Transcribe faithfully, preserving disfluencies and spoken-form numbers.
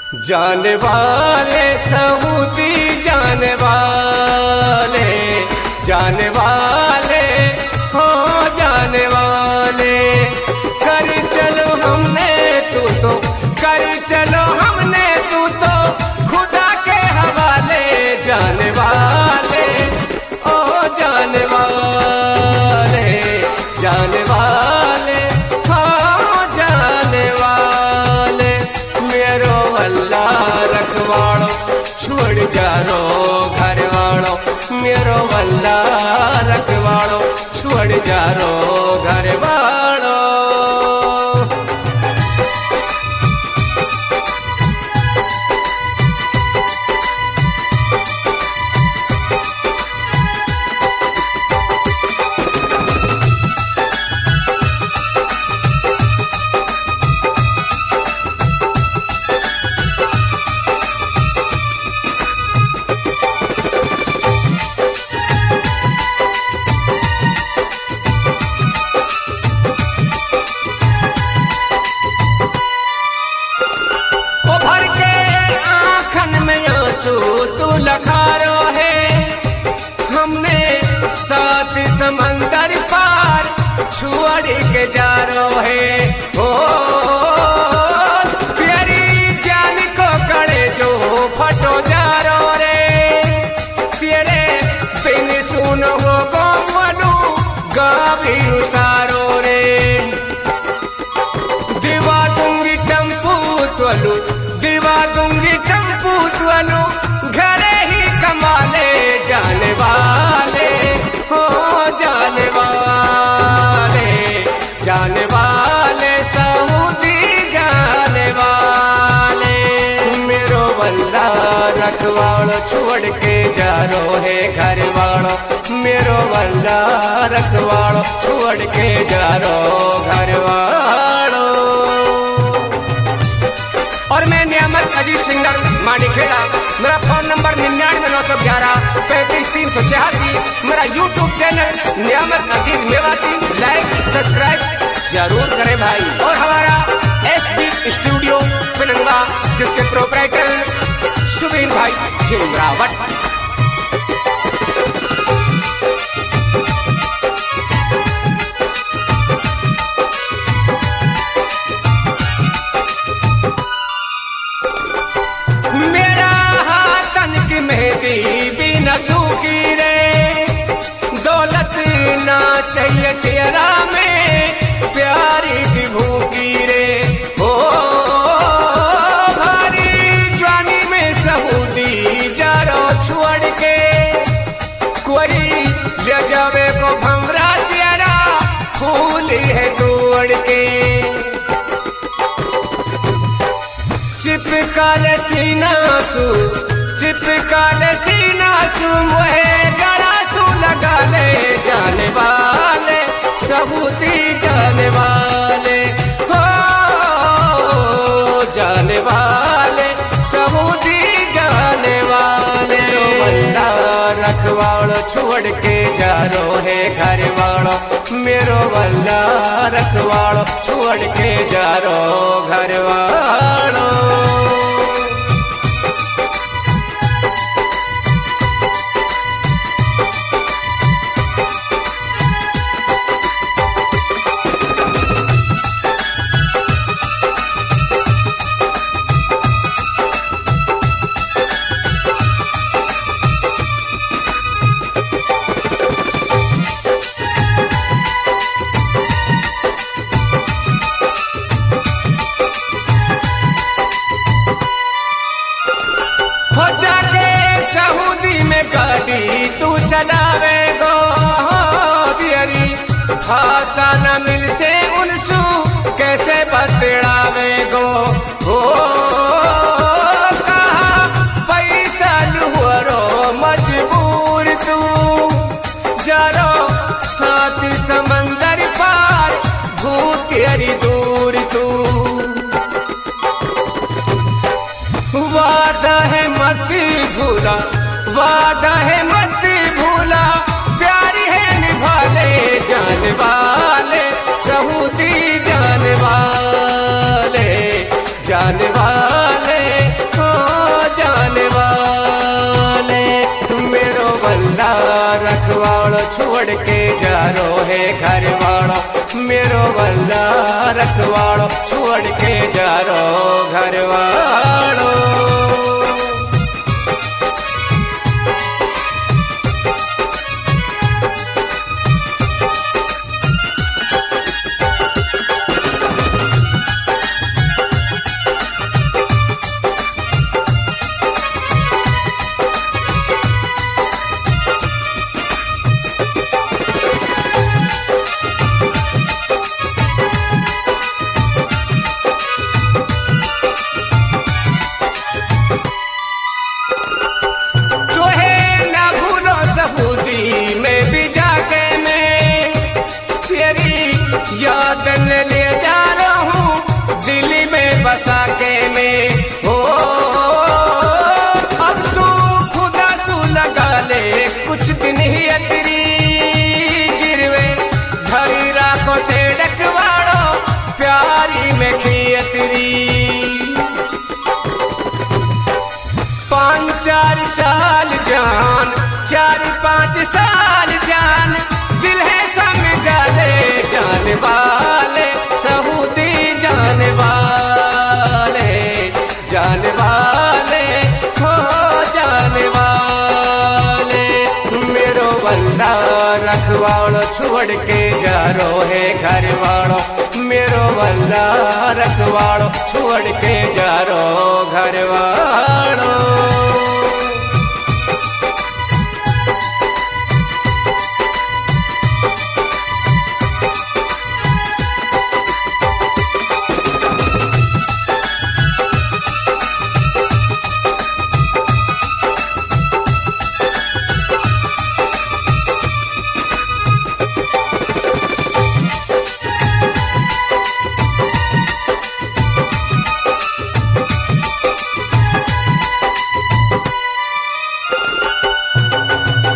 जाने वाले सऊदी जाने वाले, जाने वाले हो जाने वाले, कर चलो हमने तू तो, कर चलो हमने तू तो खुदा के हवाले, जाने वाले ओ जाने वाले, जाने वाले हो जाने वाले, मेरो अल्लाह रखवाड़ो छोड़ जा रो घर वालों, मेरो अल्लाह रखवाड़ो छोड़ जा रो घर वालों। तू लखारो है हमने सात समंदर पार छोड़ के जा रो है, ओ प्यारी जान को कड़े जो फटो जा रो रे, तेरे बिन सुन हो गो मनु गावी उसारो रे, दिवा दूंगी टम्पू त्वलू, दिवा दूंगी टम्पू त्वलू, घरे ही कमाले जाने वाले हो जाने वाले, जाने वाले सऊदी जाने वाले, मेरो वल्ला रखवाड़ो छोड़ के जा रो है घर वालों, मेरो वल्ला रखवाड़ो छोड़ के जा रो घर वालों। और मैं नियामत अजीज सिंगर मानी खेड़ा, मेरा फोन नंबर निन्यानवे नौ सौ ग्यारह पैंतीस तीन सौ छियासी, मेरा YouTube channel Niyamat Aziz Mewati, like subscribe जरूर करें भाई। और हमारा एस बी स्टूडियो फिल्मवा जिसके प्रोपराइटर सुबीन भाई जिमरावट। भी न सूखी रे दौलत ना चाहिए तेरा में प्यारी की भूखी रे, ओ भारी जवानी में सऊदी जा रो छोड़ के, कोई ले जावे को भमरा तेरा फूल है तोड़ के, चिपकाल सीना सू, चिपकाल सीना सू मोहे गला सू लगा ले, जाने वाले सऊदी जाने वाले हो जाने वाले सऊदी जाने वाले, वल्ला रखवाड़ो छोड़ के जा रो है घर वालों, मेरो वल्ला रखवाड़ो छोड़ के जा रो घर वालों। तू चलावे गो दियरी भाषा न मिल से उनसू कैसे बतड़ावे गो, हो कहा पैसा लुहरो मजबूर तू जारो सात समंदर पार भूतियरी दूर तू, वादा है मत भूला, वादा है मत भूला, प्यारी है निभाले जाने वाले सऊदी जाने वाले, जाने वाले छोड़ के जा रो है घर वालों, मेरो वल्ला रखवाड़ो छोड़ के जा रो घर वालों। यादन ले जा रहा हूँ दिल्ली में बसा के मैं हो, अब तू खुदा सू लगा ले कुछ दिन ही तेरी गिरवे धरी राखों से डकवाड़ो प्यारी में खियतरी। पाँच चार साल जान चार पाँच साल जान दिल है समझा ले जाने वाले सऊदी जाने वाले जाने वाले हो जाने वाले, मेरो वल्ला रखवाड़ो छोड़ के जा रो है घर वालों, मेरो वल्ला रखवाड़ो छोड़ के जा रो घर वालों।